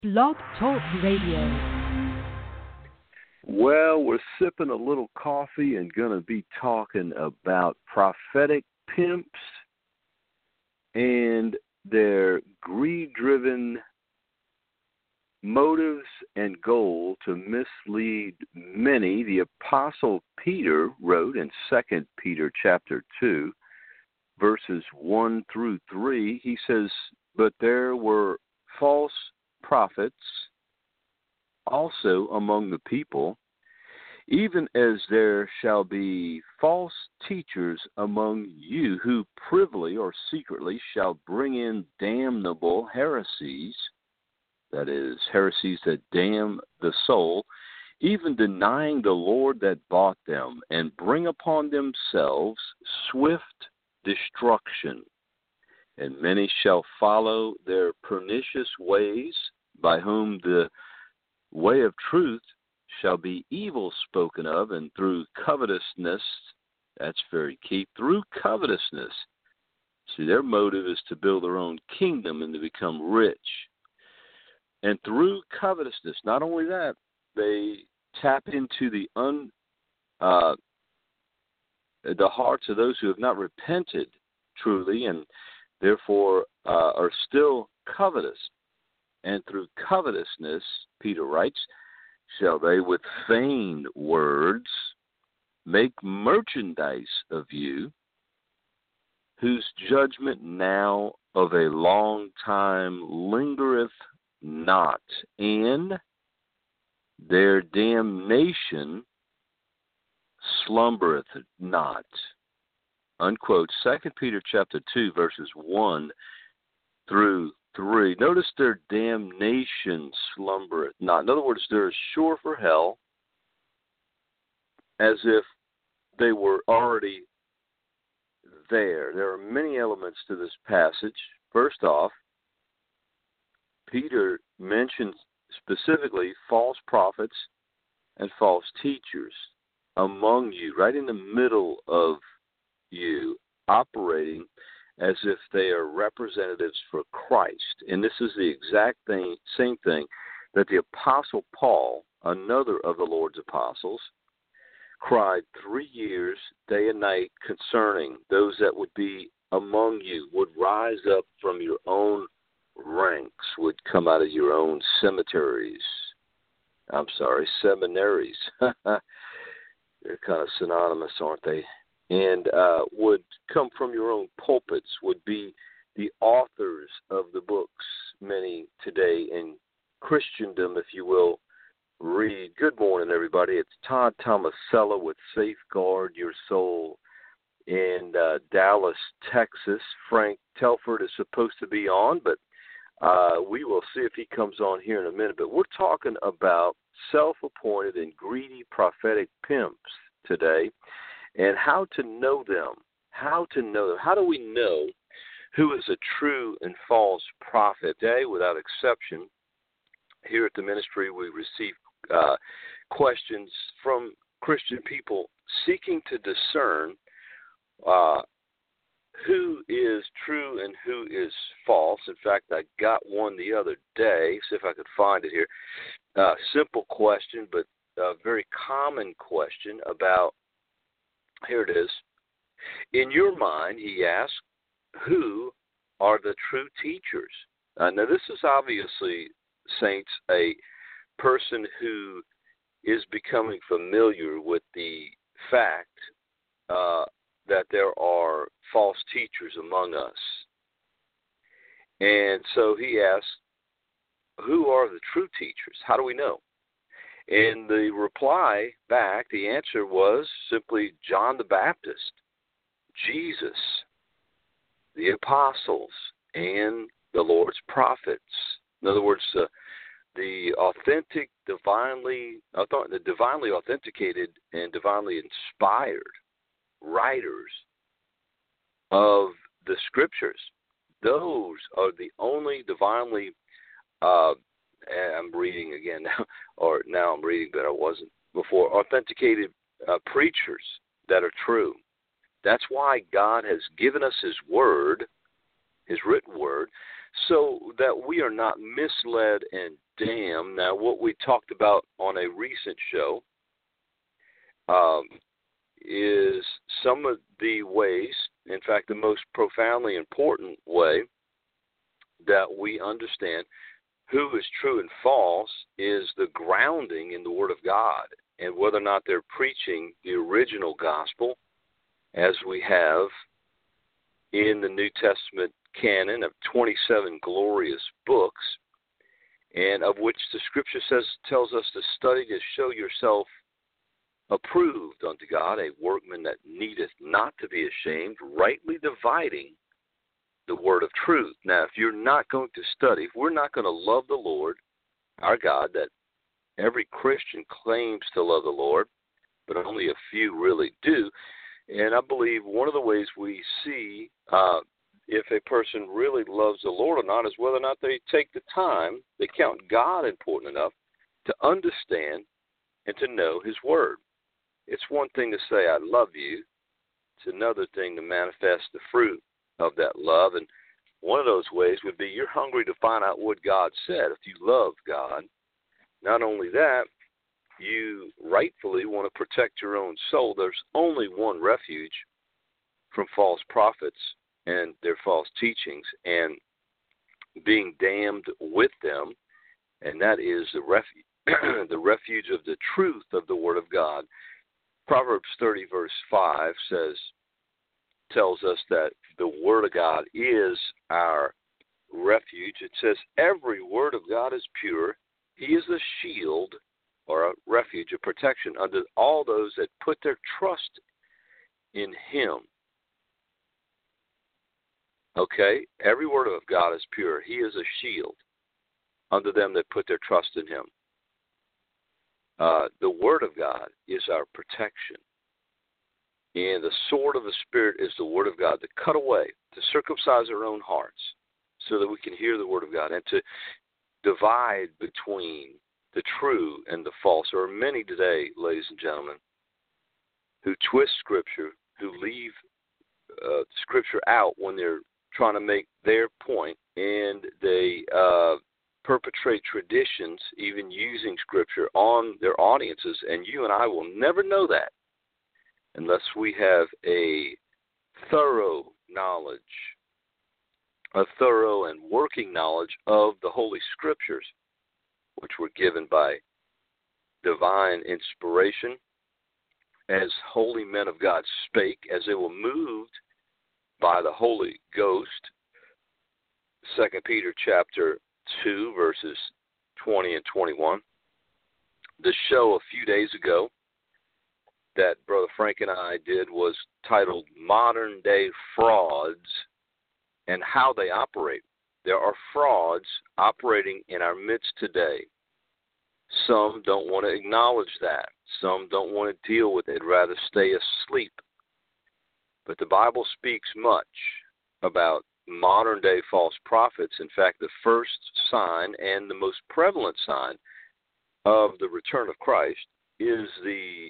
Blog Talk Radio. Well, we're sipping a little coffee and going to be talking about prophetic pimps and their greed-driven motives and goal to mislead many. The Apostle Peter wrote in 2 Peter chapter 2, verses 1 through 3, he says, "But there were false prophets also among the people, even as there shall be false teachers among you who privily or secretly shall bring in damnable heresies," that is, heresies that damn the soul, "even denying the Lord that bought them, and bring upon themselves swift destruction. And many shall follow their pernicious ways, by whom the way of truth shall be evil spoken of, and through covetousness," that's very key, through covetousness. See, their motive is to build their own kingdom and to become rich. And through covetousness, not only that, they tap into the hearts of those who have not repented truly and therefore are still covetous. And through covetousness, Peter writes, shall they with feigned words make merchandise of you, whose judgment now of a long time lingereth not, and their damnation slumbereth not. Unquote. 2 Peter chapter 2, verses 1 through 3. Notice their damnation slumbereth not. In other words, they're sure for hell, as if they were already there. There are many elements to this passage. First off, Peter mentions specifically false prophets and false teachers among you, right in the middle of you, operating as if they are representatives for Christ. And this is the exact same thing that the Apostle Paul, another of the Lord's apostles, cried 3 years, day and night, concerning those that would be among you, would rise up from your own ranks, would come out of your own seminaries. They're kind of synonymous, aren't they? And would come from your own pulpits, would be the authors of the books many today in Christendom, if you will, read. Good morning, everybody. It's Todd Tomasella with Safeguard Your Soul in Dallas, Texas. Frank Telford is supposed to be on, but we will see if he comes on here in a minute. But we're talking about self-appointed and greedy prophetic pimps today, and how to know them. How do we know who is a true and false prophet? Today, without exception, here at the ministry, we receive questions from Christian people seeking to discern who is true and who is false. In fact, I got one the other day. See if I could find it here. Simple question, but a very common question about, here it is. In your mind, he asked, who are the true teachers? Now, this is obviously, saints, a person who is becoming familiar with the fact that there are false teachers among us. And so he asked, who are the true teachers? How do we know? And the reply back, the answer was simply John the Baptist, Jesus, the apostles, and the Lord's prophets. In other words, the authentic, divinely authenticated and divinely inspired writers of the Scriptures. Those are the only divinely, I'm reading again now, or now I'm reading, but I wasn't before, authenticated preachers that are true. That's why God has given us His Word, His written Word, so that we are not misled and damned. Now, what we talked about on a recent show is some of the ways, in fact, the most profoundly important way that we understand who is true and false is the grounding in the Word of God, and whether or not they're preaching the original gospel, as we have in the New Testament canon of 27 glorious books, and of which the Scripture tells us to study to show yourself approved unto God, a workman that needeth not to be ashamed, rightly dividing the word of truth. Now, if you're not going to study, if we're not going to love the Lord, our God, that every Christian claims to love the Lord, but only a few really do, and I believe one of the ways we see if a person really loves the Lord or not is whether or not they take the time, they count God important enough to understand and to know His Word. It's one thing to say, I love you. It's another thing to manifest the fruit of that love. And one of those ways would be you're hungry to find out what God said. If you love God, not only that, you rightfully want to protect your own soul. There's only one refuge from false prophets and their false teachings and being damned with them, and that is the refuge, the refuge of the truth of the Word of God. Proverbs 30, verse 5 tells us that the Word of God is our refuge. It says, every word of God is pure. He is a shield or a refuge, a protection unto all those that put their trust in Him. Okay? Every word of God is pure. He is a shield unto them that put their trust in Him. The Word of God is our protection. And the sword of the Spirit is the Word of God to cut away, to circumcise our own hearts so that we can hear the Word of God and to divide between the true and the false. There are many today, ladies and gentlemen, who twist Scripture, who leave Scripture out when they're trying to make their point, and they perpetrate traditions, even using Scripture on their audiences, and you and I will never know that unless we have a thorough knowledge, a thorough and working knowledge of the Holy Scriptures, which were given by divine inspiration, as holy men of God spake, as they were moved by the Holy Ghost. 2 Peter chapter 2, verses 20 and 21. The show a few days ago that Brother Frank and I did was titled Modern Day Frauds and How They Operate. There are frauds operating in our midst today. Some don't want to acknowledge that. Some don't want to deal with it, rather stay asleep. But the Bible speaks much about modern-day false prophets. In fact, the first sign and the most prevalent sign of the return of Christ is the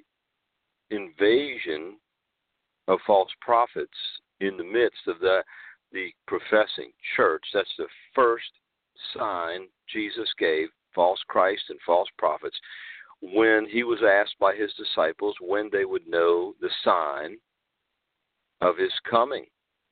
invasion of false prophets in the midst of the professing church. That's the first sign Jesus gave false Christ and false prophets when he was asked by his disciples when they would know the sign of his coming.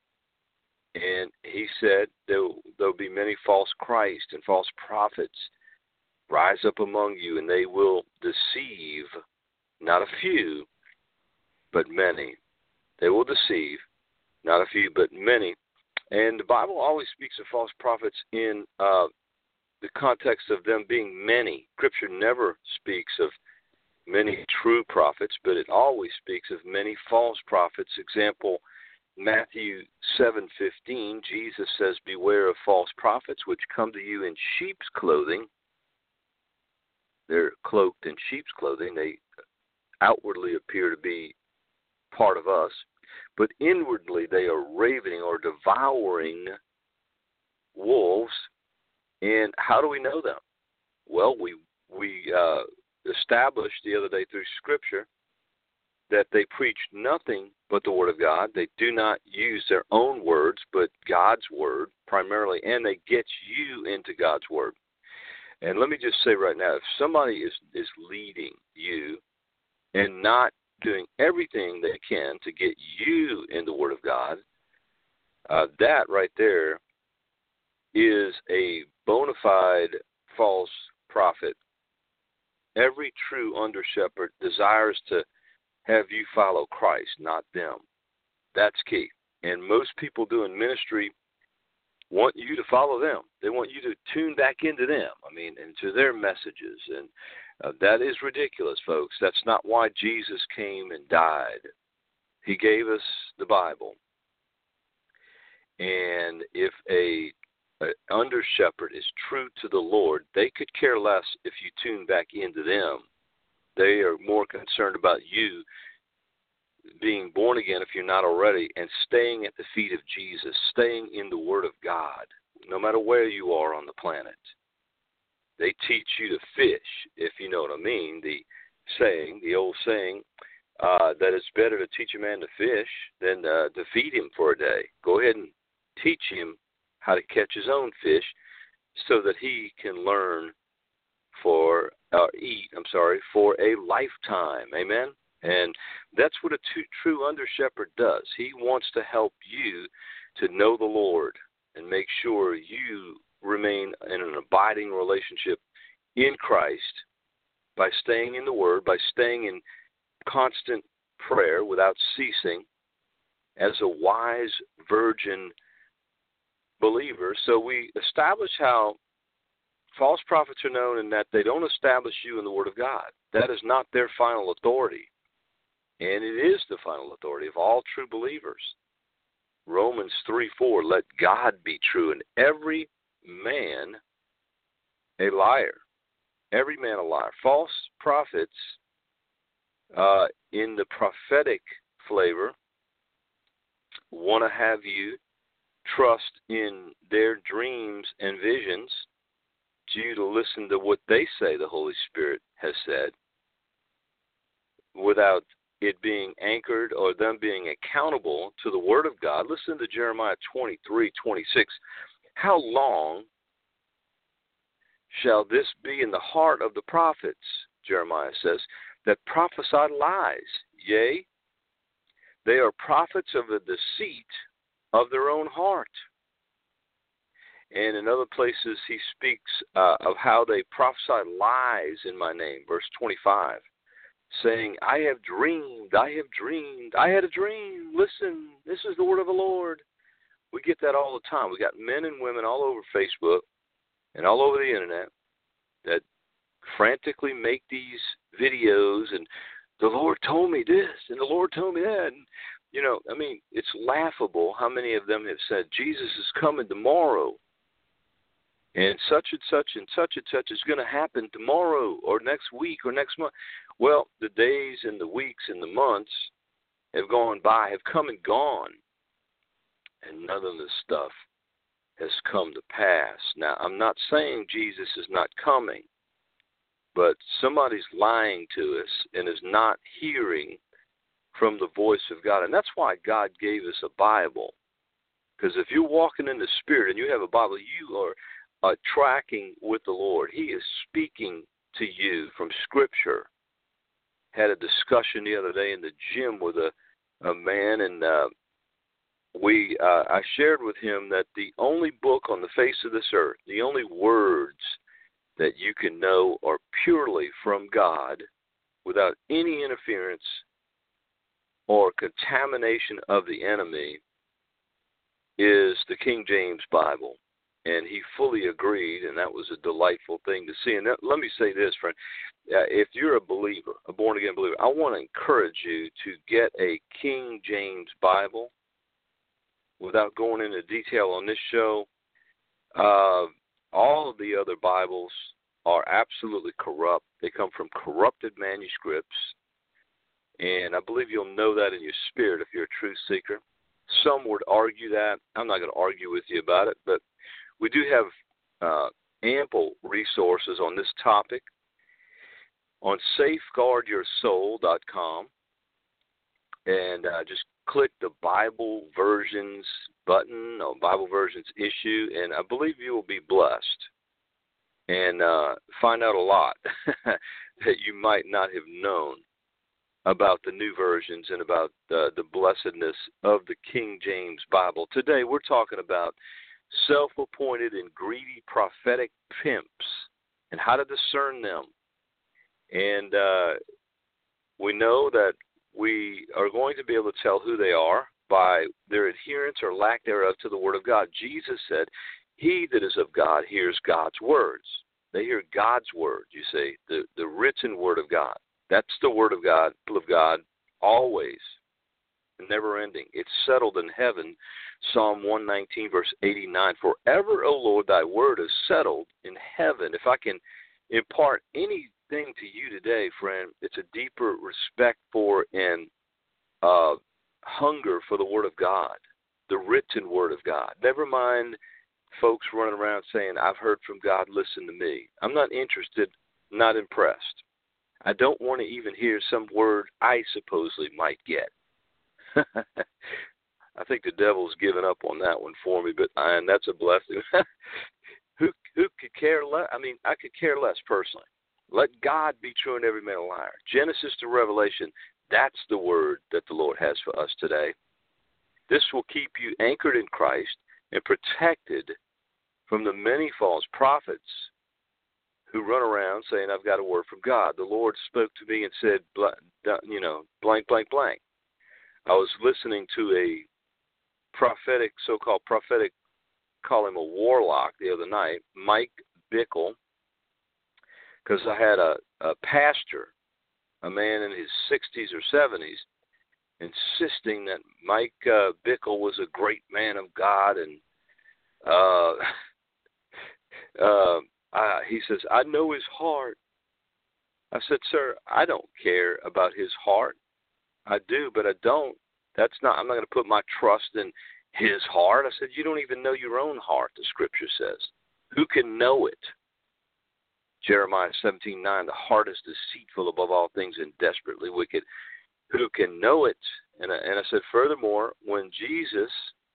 And he said there'll be many false Christ and false prophets rise up among you, and they will deceive not a few, but many. They will deceive not a few, but many. And the Bible always speaks of false prophets in the context of them being many. Scripture never speaks of many true prophets, but it always speaks of many false prophets. Example, Matthew 7:15, Jesus says, beware of false prophets which come to you in sheep's clothing. They're cloaked in sheep's clothing. They outwardly appear to be part of us, but inwardly they are ravening or devouring wolves. And how do we know them? Well, we established the other day through Scripture that they preach nothing but the Word of God. They do not use their own words, but God's Word primarily, and they get you into God's Word. And let me just say right now, if somebody is leading you and not doing everything they can to get you in the Word of God, that right there is a bona fide false prophet. Every true under-shepherd desires to have you follow Christ, not them. That's key. And most people doing ministry want you to follow them. They want you to tune back into them, into their messages. And that is ridiculous, folks. That's not why Jesus came and died. He gave us the Bible. And if a under-shepherd is true to the Lord, they could care less if you tune back into them. They are more concerned about you being born again, if you're not already, and staying at the feet of Jesus, staying in the Word of God, no matter where you are on the planet. They teach you to fish, if you know what I mean. The old saying, that it's better to teach a man to fish than to feed him for a day. Go ahead and teach him how to catch his own fish so that he can learn for a lifetime. Amen? And that's what a true under-shepherd does. He wants to help you to know the Lord and make sure you remain in an abiding relationship in Christ by staying in the Word, by staying in constant prayer without ceasing as a wise virgin believer. So we establish how false prophets are known in that they don't establish you in the Word of God. That is not their final authority. And it is the final authority of all true believers. Romans 3:4, let God be true and every man a liar. Every man a liar. False prophets in the prophetic flavor want to have you trust in their dreams and visions due to listen to what they say the Holy Spirit has said without it being anchored or them being accountable to the Word of God. Listen to Jeremiah 23:26. How long shall this be in the heart of the prophets, Jeremiah says, that prophesy lies? Yea, they are prophets of the deceit of their own heart. And in other places he speaks of how they prophesy lies in my name. Verse 25. Saying, I have dreamed, I had a dream. Listen, this is the word of the Lord. We get that all the time. We got men and women all over Facebook and all over the internet that frantically make these videos and the Lord told me this and the Lord told me that. And, it's laughable how many of them have said, Jesus is coming tomorrow. And such and such and such and such is going to happen tomorrow or next week or next month. Well, the days and the weeks and the months have gone by, have come and gone, and none of this stuff has come to pass. Now, I'm not saying Jesus is not coming, but somebody's lying to us and is not hearing from the voice of God. And that's why God gave us a Bible. Because if you're walking in the Spirit and you have a Bible, you are tracking with the Lord. He is speaking to you from Scripture. Had a discussion the other day in the gym with a man, and I shared with him that the only book on the face of this earth, the only words that you can know are purely from God without any interference or contamination of the enemy is the King James Bible. And he fully agreed, and that was a delightful thing to see. And let me say this, friend. If you're a believer, a born-again believer, I want to encourage you to get a King James Bible. Without going into detail on this show, all of the other Bibles are absolutely corrupt. They come from corrupted manuscripts. And I believe you'll know that in your spirit if you're a truth seeker. Some would argue that. I'm not going to argue with you about it, but we do have ample resources on this topic on safeguardyoursoul.com. and just click the Bible versions button or Bible versions issue, and I believe you will be blessed and find out a lot that you might not have known about the new versions and about the blessedness of the King James Bible. Today we're talking about self-appointed and greedy prophetic pimps and how to discern them. And we know that we are going to be able to tell who they are by their adherence or lack thereof to the Word of God. Jesus said, "He that is of God hears God's words." They hear God's word, you see, the written Word of God. That's the Word of God, always, never ending. It's settled in heaven. Psalm 119, verse 89, "Forever, O Lord, thy word is settled in heaven." If I can impart anything to you today, friend, it's a deeper respect for and hunger for the Word of God, the written Word of God. Never mind folks running around saying, "I've heard from God, listen to me." I'm not interested, not impressed. I don't want to even hear some word I supposedly might get. I think the devil's given up on that one for me, and that's a blessing. Who could care less? I mean, I could care less personally. Let God be true and every man a liar. Genesis to Revelation, that's the word that the Lord has for us today. This will keep you anchored in Christ and protected from the many false prophets who run around saying, "I've got a word from God." The Lord spoke to me and said, blank, blank, blank. I was listening to a prophetic, so-called prophetic, call him a warlock the other night, Mike Bickle, because I had a pastor, a man in his 60s or 70s, insisting that Mike Bickle was a great man of God, and he says, "I know his heart." I said, "Sir, I don't care about his heart. I do, but I don't. I'm not going to put my trust in his heart." I said, "You don't even know your own heart," the Scripture says. Who can know it? Jeremiah 17:9, "The heart is deceitful above all things and desperately wicked. Who can know it?" And I said, furthermore, when Jesus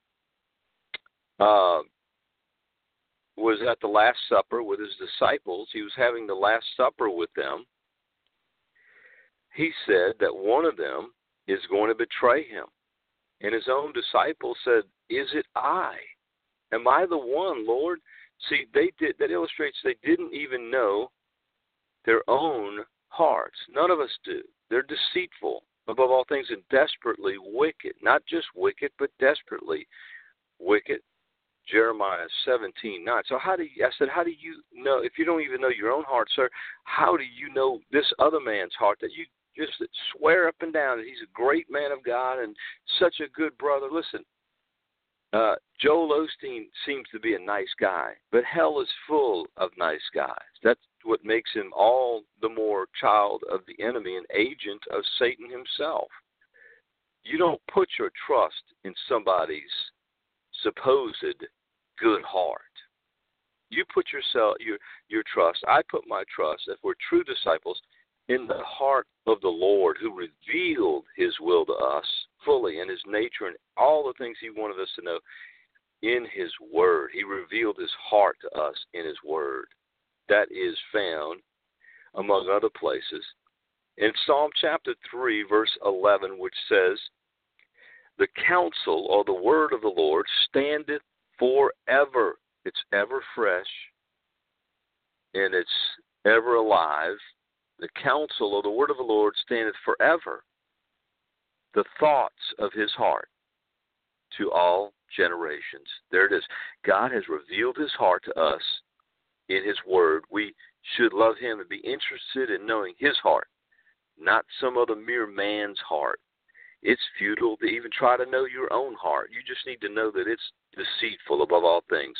was at the Last Supper with his disciples, he was having the Last Supper with them, he said that one of them is going to betray him. And his own disciples said, "Is it I? Am I the one, Lord?" See, that illustrates they didn't even know their own hearts. None of us do. They're deceitful above all things and desperately wicked. Not just wicked, but desperately wicked. Jeremiah 17:9. So how do you know, if you don't even know your own heart, sir, how do you know this other man's heart that you just swear up and down that he's a great man of God and such a good brother? Listen, Joel Osteen seems to be a nice guy, but hell is full of nice guys. That's what makes him all the more child of the enemy and agent of Satan himself. You don't put your trust in somebody's supposed good heart. You put your trust, I put my trust, if we're true disciples, in the heart of the Lord, who revealed his will to us fully and his nature and all the things he wanted us to know in his word. He revealed his heart to us in his word. That is found, among other places, in Psalm chapter 3, verse 11, which says, "The counsel or the word of the Lord standeth forever." It's ever fresh and it's ever alive. The counsel or the word of the Lord standeth forever. The thoughts of his heart to all generations. There it is. God has revealed his heart to us in his word. We should love him and be interested in knowing his heart, not some other mere man's heart. It's futile to even try to know your own heart. You just need to know that it's deceitful above all things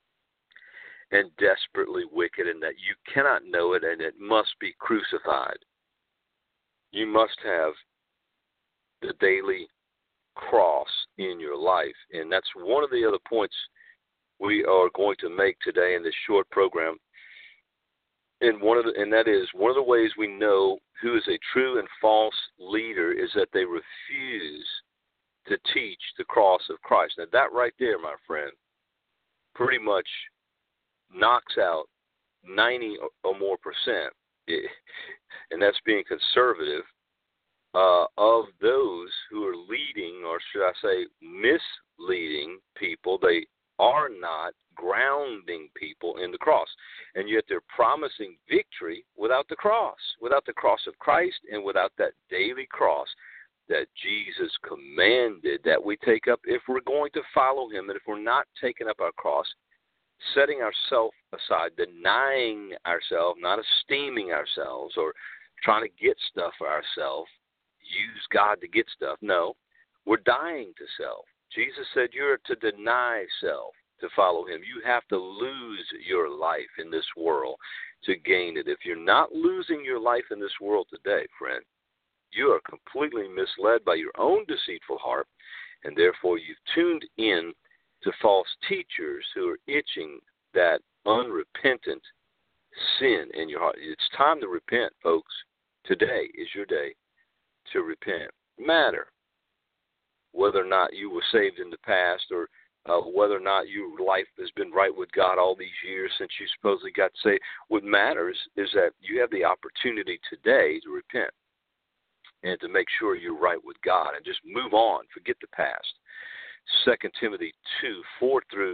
and desperately wicked, and that you cannot know it, and it must be crucified. You must have the daily cross in your life, and that's one of the other points we are going to make today in this short program. And that is one of the ways we know who is a true and false leader is that they refuse to teach the cross of Christ. Now, that right there, my friend, pretty much knocks out 90 or more percent, and that's being conservative, of those who are leading, or should I say misleading people. They are not grounding people in the cross, and yet they're promising victory without the cross of Christ, and without that daily cross that Jesus commanded that we take up if we're going to follow him. And if we're not taking up our cross, setting ourselves aside, denying ourselves, not esteeming ourselves or trying to get stuff for ourselves, use God to get stuff. No, we're dying to self. Jesus said you're to deny self to follow him. You have to lose your life in this world to gain it. If you're not losing your life in this world today, friend, you are completely misled by your own deceitful heart, and therefore you've tuned in to false teachers who are itching that unrepentant sin in your heart. It's time to repent, folks. Today is your day to repent. Matter whether or not you were saved in the past, or whether or not your life has been right with God all these years since you supposedly got saved. What matters is that you have the opportunity today to repent and to make sure you're right with God and just move on. Forget the past. 2 Timothy 4, 2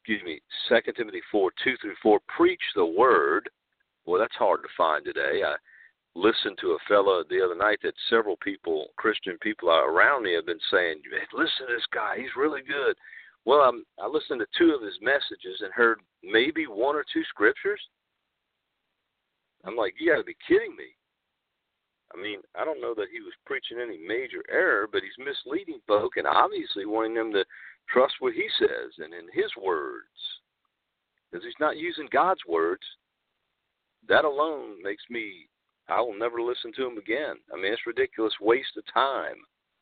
through 4, preach the word. Well, that's hard to find today. I listened to a fellow the other night that several people, Christian people around me, have been saying, listen to this guy, he's really good. Well, I listened to 2 of his messages and heard maybe 1 or 2 scriptures. I'm like, you got to be kidding me. I mean, I don't know that he was preaching any major error, but he's misleading folk and obviously wanting them to trust what he says and in his words. Because he's not using God's words. That alone makes me, I will never listen to him again. I mean, it's a ridiculous waste of time.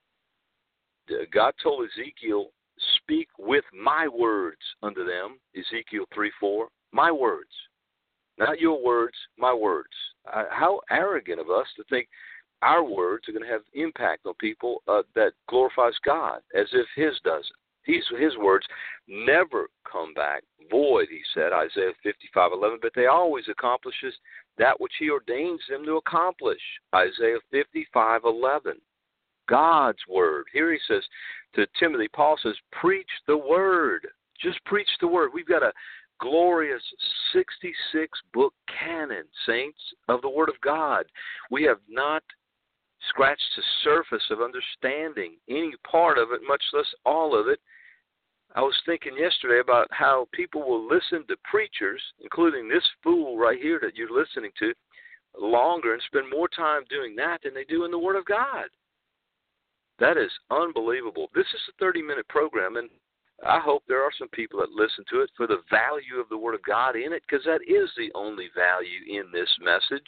God told Ezekiel, speak with my words unto them, Ezekiel 3:4, my words. Not your words, my words. How arrogant of us to think our words are going to have impact on people that glorifies God, as if his doesn't. His words never come back void, he said, Isaiah 55:11, but they always accomplishes that which he ordains them to accomplish, Isaiah 55:11. God's word. Here he says to Timothy, Paul says, preach the word. Just preach the word. We've got a glorious 66-book canon, saints, of the Word of God. We have not scratched the surface of understanding any part of it, much less all of it. I was thinking yesterday about how people will listen to preachers, including this fool right here that you're listening to, longer and spend more time doing that than they do in the Word of God. That is unbelievable. This is a 30-minute program, and I hope there are some people that listen to it for the value of the Word of God in it, because that is the only value in this message.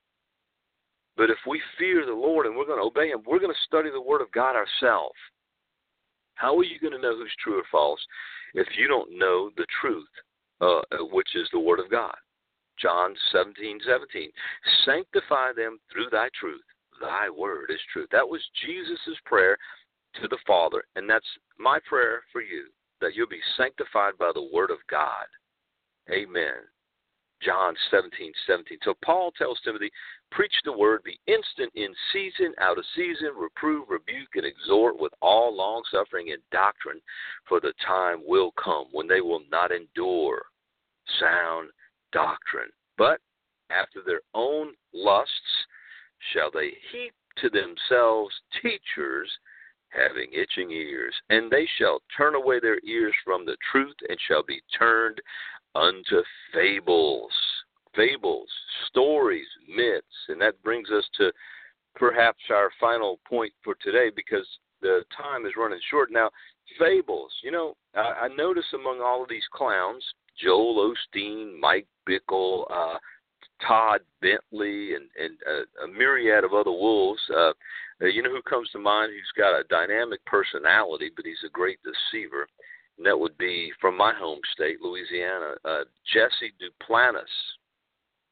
But if we fear the Lord and we're going to obey him, we're going to study the Word of God ourselves. How are you going to know who's true or false if you don't know the truth, which is the Word of God? John 17:17. Sanctify them through thy truth. Thy word is truth. That was Jesus' prayer to the Father, and that's my prayer for you, that you'll be sanctified by the Word of God. Amen. John 17:17. So Paul tells Timothy, preach the word, be instant in season, out of season, reprove, rebuke, and exhort with all longsuffering and doctrine, for the time will come when they will not endure sound doctrine, but after their own lusts shall they heap to themselves teachers having itching ears, and they shall turn away their ears from the truth and shall be turned unto fables. Fables, stories, myths, and that brings us to perhaps our final point for today, because the time is running short now. Fables, I notice among all of these clowns, Joel Osteen, Mike Bickle, Todd Bentley, and a myriad of other wolves. Who comes to mind who's got a dynamic personality, but he's a great deceiver? And that would be from my home state, Louisiana, Jesse Duplantis.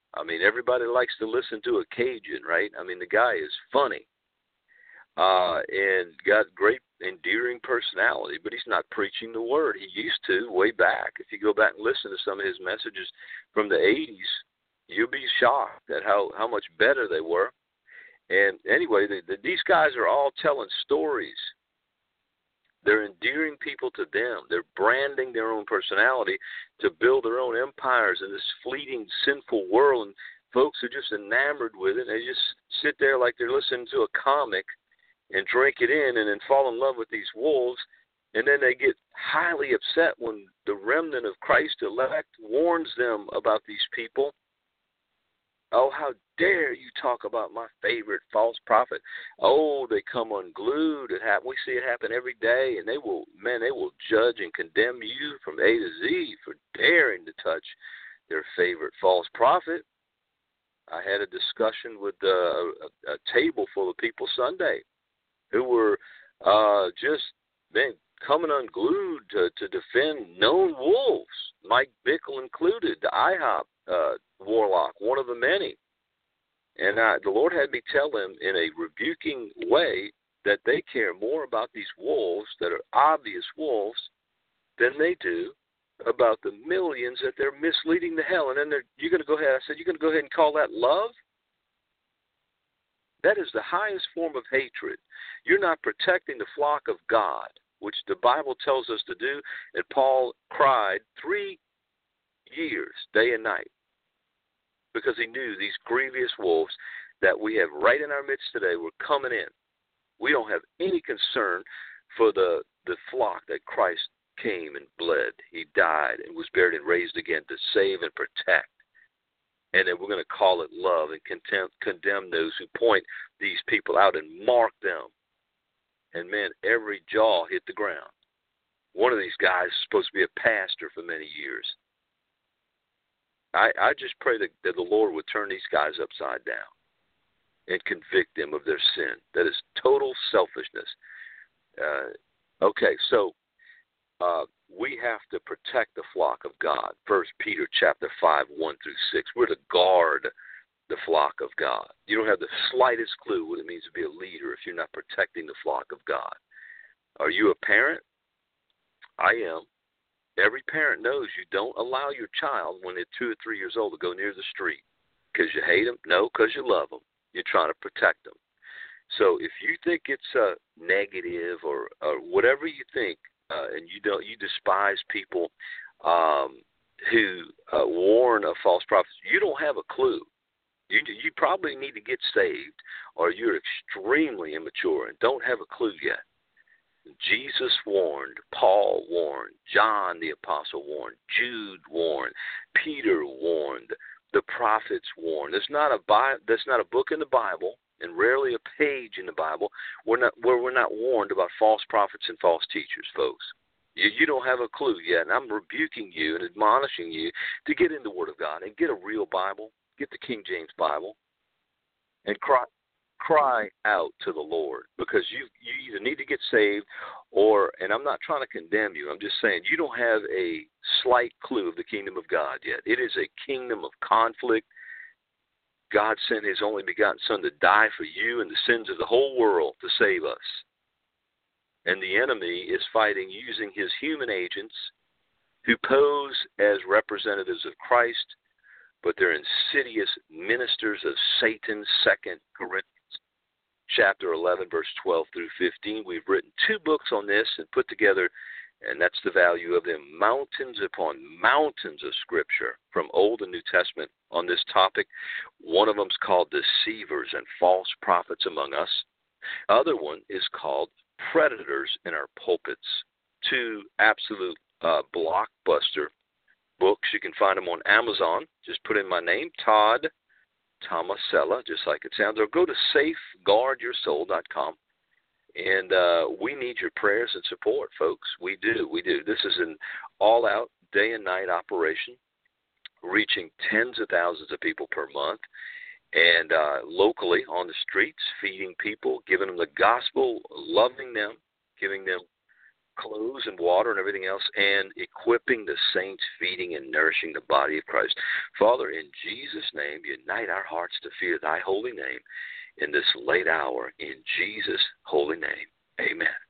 I mean, everybody likes to listen to a Cajun, right? I mean, the guy is funny and got great, endearing personality, but he's not preaching the word. He used to way back. If you go back and listen to some of his messages from the 80s, you'll be shocked at how much better they were. And anyway, these guys are all telling stories. They're endearing people to them. They're branding their own personality to build their own empires in this fleeting, sinful world. And folks are just enamored with it. They just sit there like they're listening to a comic and drink it in and then fall in love with these wolves. And then they get highly upset when the remnant of Christ elect warns them about these people. Oh, how dare you talk about my favorite false prophet. Oh, they come unglued. We see it happen every day, and they will judge and condemn you from A to Z for daring to touch their favorite false prophet. I had a discussion with a table full of people Sunday who were just coming unglued to defend known wolves, Mike Bickle included, the IHOP warlock, one of the many. And the Lord had me tell them in a rebuking way that they care more about these wolves that are obvious wolves than they do about the millions that they're misleading to hell. And then you're going to go ahead. I said, you're going to go ahead and call that love? That is the highest form of hatred. You're not protecting the flock of God, which the Bible tells us to do. And Paul cried 3 years, day and night, because he knew these grievous wolves that we have right in our midst today were coming in. We don't have any concern for the flock that Christ came and bled. He died and was buried and raised again to save and protect. And then we're going to call it love and condemn those who point these people out and mark them. And, man, every jaw hit the ground. One of these guys is supposed to be a pastor for many years. I just pray that the Lord would turn these guys upside down and convict them of their sin. That is total selfishness. So we have to protect the flock of God. 1 Peter chapter 5, 1 through 6. We're to guard the flock of God. You don't have the slightest clue what it means to be a leader if you're not protecting the flock of God. Are you a parent? I am. Every parent knows you don't allow your child when they're 2 or 3 years old to go near the street because you hate them. No, because you love them. You're trying to protect them. So if you think it's negative or whatever you think, and you despise people who warn of false prophets, you don't have a clue. You probably need to get saved, or you're extremely immature and don't have a clue yet. Jesus warned, Paul warned, John the apostle warned, Jude warned, Peter warned, the prophets warned. There's not a book in the Bible, and rarely a page in the Bible, where we're not warned about false prophets and false teachers, folks. You don't have a clue yet, and I'm rebuking you and admonishing you to get in the Word of God and get a real Bible, get the King James Bible, and cry out to the Lord, because you either need to get saved or, and I'm not trying to condemn you, I'm just saying you don't have a slight clue of the kingdom of God yet. It is a kingdom of conflict. God sent his only begotten Son to die for you and the sins of the whole world to save us. And the enemy is fighting using his human agents who pose as representatives of Christ, but they're insidious ministers of Satan. 2 Corinthians chapter 11, verse 12 through 15. We've written 2 books on this and put together, and that's the value of them, mountains upon mountains of Scripture from Old and New Testament on this topic. One of them is called Deceivers and False Prophets Among Us. Other one is called Predators in Our Pulpits. 2 absolute blockbuster books. You can find them on Amazon. Just put in my name, Todd Tomasella, just like it sounds, or go to safeguardyoursoul.com. And we need your prayers and support, folks. We do. This is an all-out, day and night operation, reaching tens of thousands of people per month, and locally on the streets, feeding people, giving them the gospel, loving them, giving them clothes and water and everything else, and equipping the saints, feeding and nourishing the body of Christ. Father, in Jesus' name, unite our hearts to fear thy holy name in this late hour. In Jesus' holy name, amen.